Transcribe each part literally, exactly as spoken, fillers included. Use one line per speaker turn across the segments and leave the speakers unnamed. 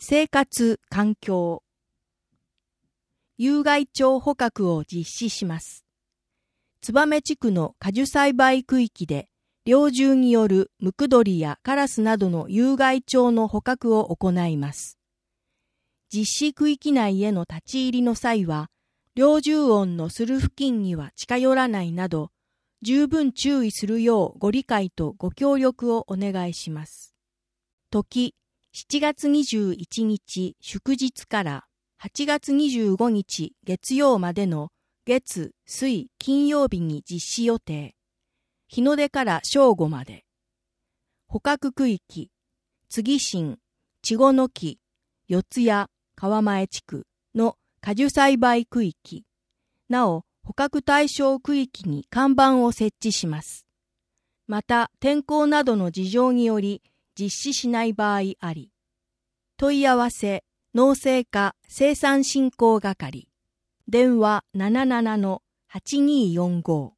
生活環境。有害鳥捕獲を実施します。燕地区の果樹栽培区域で、猟銃によるムクドリやカラスなどの有害鳥の捕獲を行います。実施区域内への立ち入りの際は、猟銃音のする付近には近寄らないなど、十分注意するようご理解とご協力をお願いします。時、しちがつにじゅういちにち祝日からはちがつにじゅうごにち月曜までの月、水、金曜日に実施予定。日の出から正午まで。捕獲区域、次新、稚児の木、四谷、川前地区の果樹栽培区域。なお、捕獲対象区域に看板を設置します。また、天候などの事情により実施しない場合あり。問い合わせ、農政課生産振興係。電話 ななななのはちにーよんご。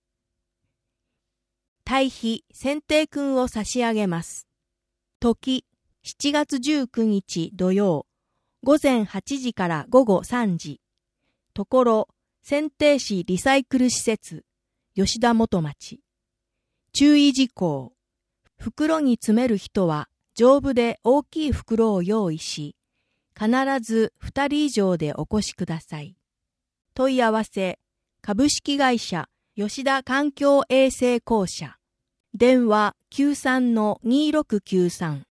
堆肥選定訓を差し上げます。時、しちがつじゅうくにち土曜、午前はちじから午後さんじ。ところ、選定市リサイクル施設、吉田元町。注意事項。袋に詰める人は丈夫で大きい袋を用意し、必ずふたり以上でお越しください。問い合わせ、株式会社吉田環境衛生公社。電話 きゅうさんのにーろくきゅうさん。